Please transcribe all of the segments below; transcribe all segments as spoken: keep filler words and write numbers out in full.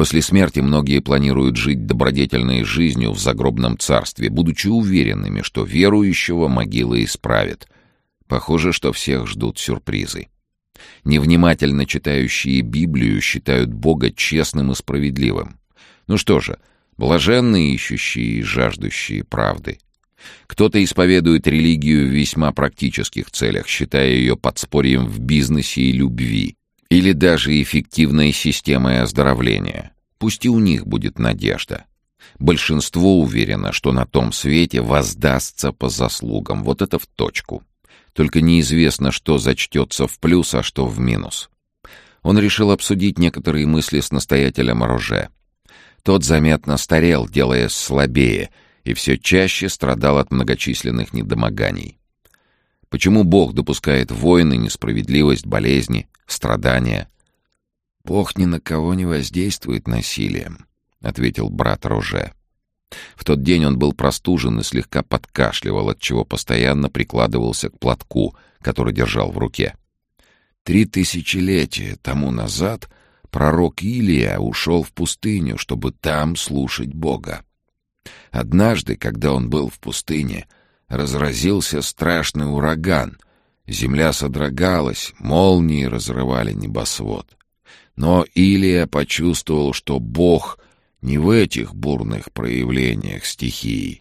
После смерти многие планируют жить добродетельной жизнью в загробном царстве, будучи уверенными, что верующего могила исправит. Похоже, что всех ждут сюрпризы. Невнимательно читающие Библию считают Бога честным и справедливым. Ну что же, блаженные ищущие и жаждущие правды. Кто-то исповедует религию в весьма практических целях, считая ее подспорьем в бизнесе и любви, или даже эффективной системой оздоровления. Пусть и у них будет надежда. Большинство уверено, что на том свете воздастся по заслугам. Вот это в точку. Только неизвестно, что зачтется в плюс, а что в минус. Он решил обсудить некоторые мысли с настоятелем Роже. Тот заметно старел, делаясь слабее, и все чаще страдал от многочисленных недомоганий. Почему Бог допускает войны, несправедливость, болезни, страдания? «Бог ни на кого не воздействует насилием», — ответил брат Роже. В тот день он был простужен и слегка подкашливал, отчего постоянно прикладывался к платку, который держал в руке. Три тысячелетия тому назад пророк Илия ушел в пустыню, чтобы там слушать Бога. Однажды, когда он был в пустыне, разразился страшный ураган. Земля содрогалась, молнии разрывали небосвод. Но Илия почувствовал, что Бог не в этих бурных проявлениях стихии.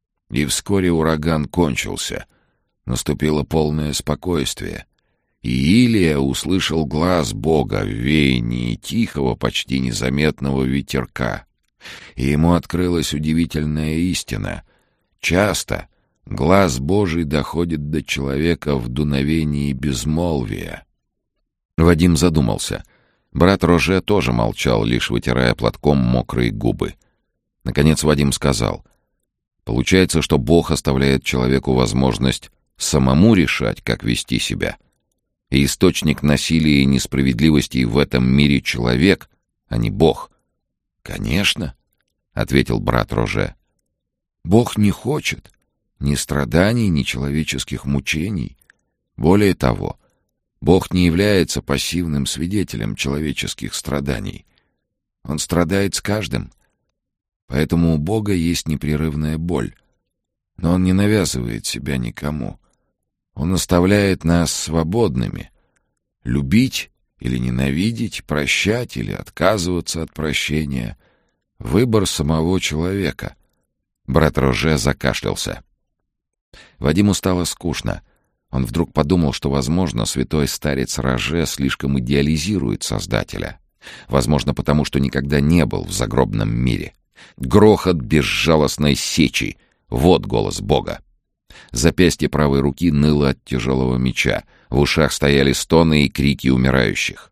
И вскоре ураган кончился. Наступило полное спокойствие. И Илия услышал глас Бога в веянии тихого, почти незаметного ветерка. И ему открылась удивительная истина. Часто глас Божий доходит до человека в дуновении безмолвия. Вадим задумался. Брат Роже тоже молчал, лишь вытирая платком мокрые губы. Наконец Вадим сказал: «Получается, что Бог оставляет человеку возможность самому решать, как вести себя. И источник насилия и несправедливости в этом мире человек, а не Бог». «Конечно», — ответил брат Роже. «Бог не хочет ни страданий, ни человеческих мучений. Более того, Бог не является пассивным свидетелем человеческих страданий. Он страдает с каждым. Поэтому у Бога есть непрерывная боль. Но Он не навязывает себя никому. Он оставляет нас свободными. Любить или ненавидеть, прощать или отказываться от прощения — выбор самого человека». Брат Роже закашлялся. Вадиму стало скучно. Он вдруг подумал, что, возможно, святой старец Роже слишком идеализирует Создателя. Возможно, потому что никогда не был в загробном мире. Грохот безжалостной сечи — вот голос Бога. Запястье правой руки ныло от тяжелого меча. В ушах стояли стоны и крики умирающих.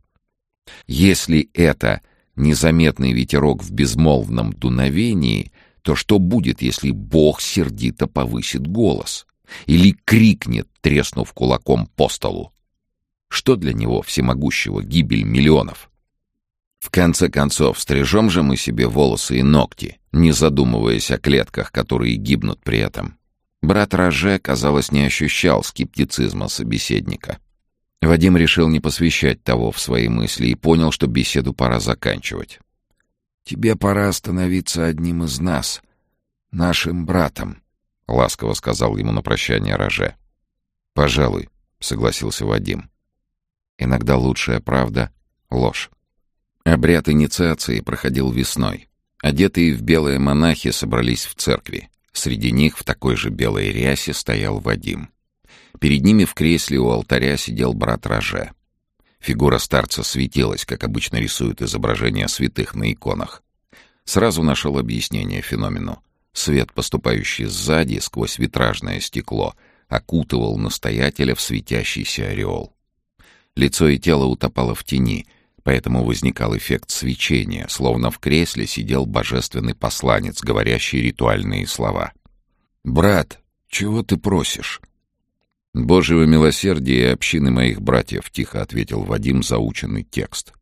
Если это незаметный ветерок в безмолвном дуновении, то что будет, если Бог сердито повысит голос? Или крикнет, треснув кулаком по столу? Что для него, всемогущего, гибель миллионов? В конце концов, стрижем же мы себе волосы и ногти, не задумываясь о клетках, которые гибнут при этом. Брат Роже, казалось, не ощущал скептицизма собеседника. Вадим решил не посвящать того в свои мысли и понял, что беседу пора заканчивать. «Тебе пора становиться одним из нас, нашим братом», — ласково сказал ему на прощание Роже. «Пожалуй», — согласился Вадим. Иногда лучшая правда — ложь. Обряд инициации проходил весной. Одетые в белые монахи собрались в церкви. Среди них в такой же белой рясе стоял Вадим. Перед ними в кресле у алтаря сидел брат Роже. Фигура старца светилась, как обычно рисуют изображения святых на иконах. Сразу нашел объяснение феномену. Свет, поступающий сзади сквозь витражное стекло, окутывал настоятеля в светящийся ореол. Лицо и тело утопало в тени, поэтому возникал эффект свечения, словно в кресле сидел божественный посланец, говорящий ритуальные слова. «Брат, чего ты просишь?» «Божьего милосердия и общины моих братьев», — тихо ответил Вадим заученный текст.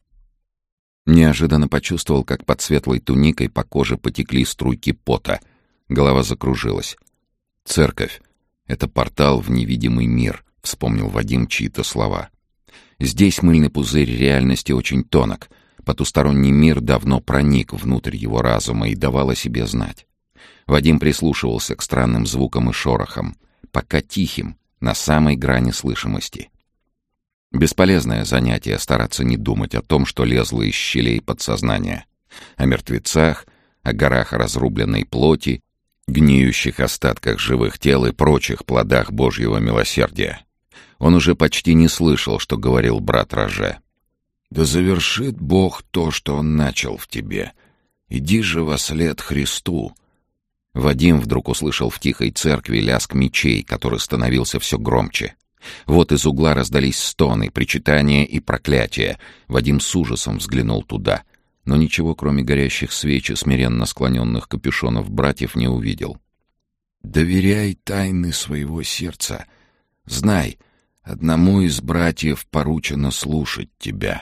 Неожиданно почувствовал, как под светлой туникой по коже потекли струйки пота. Голова закружилась. «Церковь — это портал в невидимый мир», — вспомнил Вадим чьи-то слова. «Здесь мыльный пузырь реальности очень тонок, Потусторонний мир давно проник внутрь его разума и давал о себе знать. Вадим прислушивался к странным звукам и шорохам, пока тихим, на самой грани слышимости. Бесполезное занятие стараться не думать о том, что лезло из щелей подсознания. О мертвецах, о горах разрубленной плоти, гниющих остатках живых тел и прочих плодах Божьего милосердия. Он уже почти не слышал, что говорил брат Роже. «Да завершит Бог то, что Он начал в тебе. Иди же вослед Христу». Вадим вдруг услышал в тихой церкви лязг мечей, который становился все громче. Вот из угла раздались стоны, причитания и проклятия. Вадим с ужасом взглянул туда, но ничего, кроме горящих свеч и смиренно склоненных капюшонов братьев, не увидел. «Доверяй тайны своего сердца. Знай, одному из братьев поручено слушать тебя».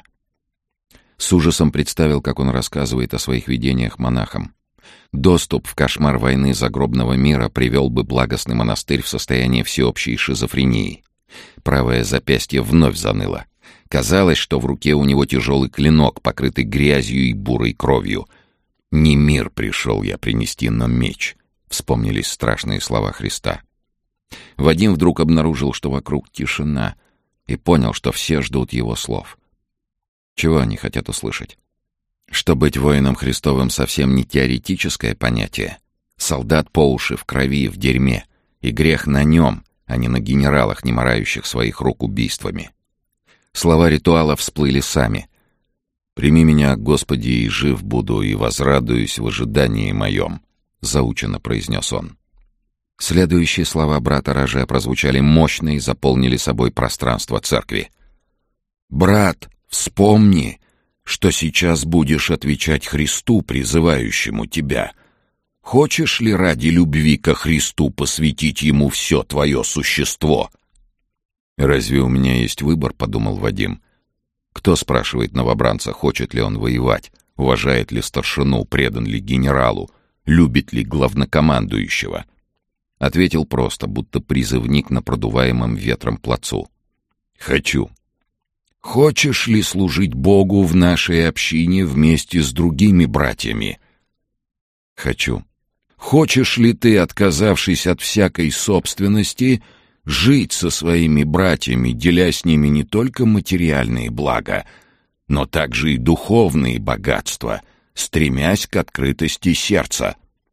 С ужасом представил, как он рассказывает о своих видениях монахам. Доступ в кошмар войны загробного мира привел бы благостный монастырь в состояние всеобщей шизофрении. Правое запястье вновь заныло. Казалось, что в руке у него тяжелый клинок, покрытый грязью и бурой кровью. «Не мир пришел я принести, но меч», — вспомнились страшные слова Христа. Вадим вдруг обнаружил, что вокруг тишина, и понял, что все ждут его слов. Чего они хотят услышать? Что быть воином Христовым совсем не теоретическое понятие. Солдат по уши в крови, в дерьме, и грех на нем, а не на генералах, не марающих своих рук убийствами. Слова ритуала всплыли сами. «Прими меня, Господи, и жив буду, и возрадуюсь в ожидании моем», — заучено произнес он. Следующие слова брата Роже прозвучали мощно и заполнили собой пространство церкви. «Брат, вспомни, что сейчас будешь отвечать Христу, призывающему тебя. Хочешь ли ради любви ко Христу посвятить Ему все твое существо?» «Разве у меня есть выбор?» — подумал Вадим. «Кто спрашивает новобранца, хочет ли он воевать, уважает ли старшину, предан ли генералу, любит ли главнокомандующего?» Ответил просто, будто призывник на продуваемом ветром плацу. «Хочу». «Хочешь ли служить Богу в нашей общине вместе с другими братьями?» «Хочу». «Хочешь ли ты, отказавшись от всякой собственности, жить со своими братьями, деля с ними не только материальные блага, но также и духовные богатства, стремясь к открытости сердца?»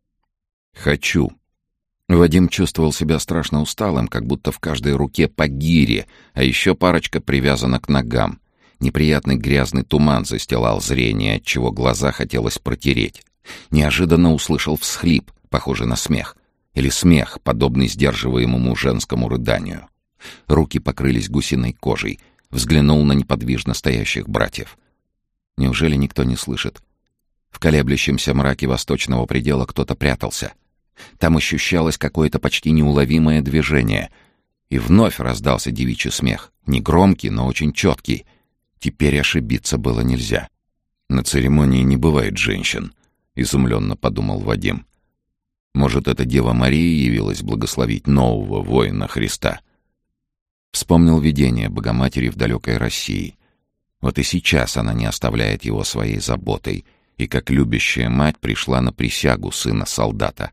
«Хочу». Вадим чувствовал себя страшно усталым, как будто в каждой руке по гире, а еще парочка привязана к ногам. Неприятный грязный туман застилал зрение, отчего глаза хотелось протереть. Неожиданно услышал всхлип, похожий на смех. Или смех, подобный сдерживаемому женскому рыданию. Руки покрылись гусиной кожей. Взглянул на неподвижно стоящих братьев. Неужели никто не слышит? В колеблющемся мраке восточного предела кто-то прятался. Там ощущалось какое-то почти неуловимое движение. И вновь раздался девичий смех. Негромкий, но очень четкий. Теперь ошибиться было нельзя. «На церемонии не бывает женщин», — изумленно подумал Вадим. «Может, это Дева Мария явилась благословить нового воина Христа?» Вспомнил видение Богоматери в далекой России. Вот и сейчас она не оставляет его своей заботой, и как любящая мать пришла на присягу сына солдата.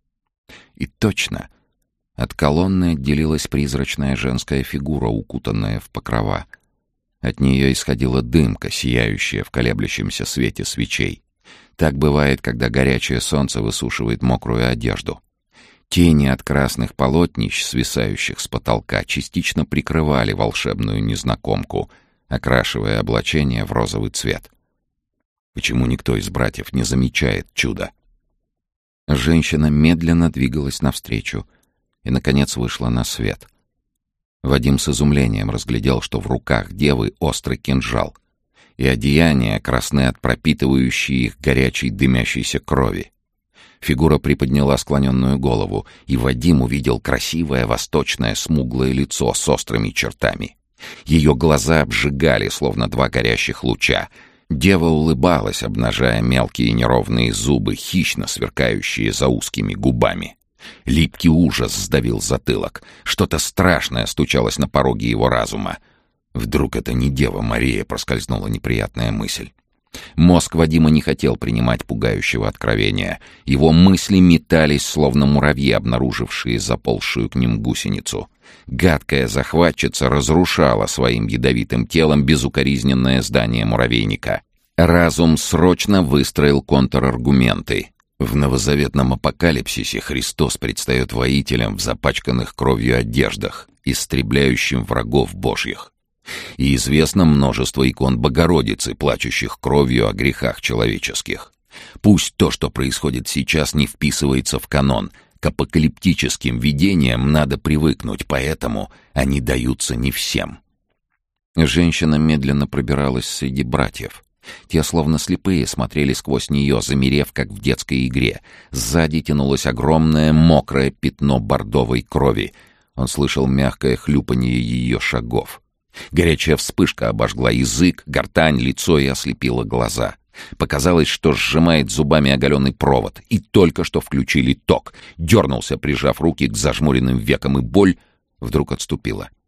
И точно, от колонны отделилась призрачная женская фигура, укутанная в покрова. От нее исходила дымка, сияющая в колеблющемся свете свечей. Так бывает, когда горячее солнце высушивает мокрую одежду. Тени от красных полотнищ, свисающих с потолка, частично прикрывали волшебную незнакомку, окрашивая облачение в розовый цвет. Почему никто из братьев не замечает чуда? Женщина медленно двигалась навстречу и, наконец, вышла на свет. Вадим с изумлением разглядел, что в руках девы острый кинжал, и одеяния красны от пропитывающей их горячей дымящейся крови. Фигура приподняла склоненную голову, и Вадим увидел красивое восточное смуглое лицо с острыми чертами. Ее глаза обжигали, словно два горящих луча. Дева улыбалась, обнажая мелкие неровные зубы, хищно сверкающие за узкими губами. Липкий ужас сдавил затылок. Что-то страшное стучалось на пороге его разума. Вдруг это не Дева Мария, проскользнула неприятная мысль. Мозг Вадима не хотел принимать пугающего откровения. Его мысли метались, словно муравьи, обнаружившие заползшую к ним гусеницу. Гадкая захватчица разрушала своим ядовитым телом безукоризненное здание муравейника. Разум срочно выстроил контраргументы. В новозаветном апокалипсисе Христос предстает воителем в запачканных кровью одеждах, истребляющим врагов Божьих. И известно множество икон Богородицы, плачущих кровью о грехах человеческих. Пусть то, что происходит сейчас, не вписывается в канон. К апокалиптическим видениям надо привыкнуть, поэтому они даются не всем. Женщина медленно пробиралась среди братьев. Те, словно слепые, смотрели сквозь нее, замерев, как в детской игре. Сзади тянулось огромное мокрое пятно бордовой крови. Он слышал мягкое хлюпанье ее шагов. Горячая вспышка обожгла язык, гортань, лицо и ослепила глаза. Показалось, что сжимает зубами оголенный провод, и только что включили ток. Дернулся, прижав руки к зажмуренным векам, и боль вдруг отступила.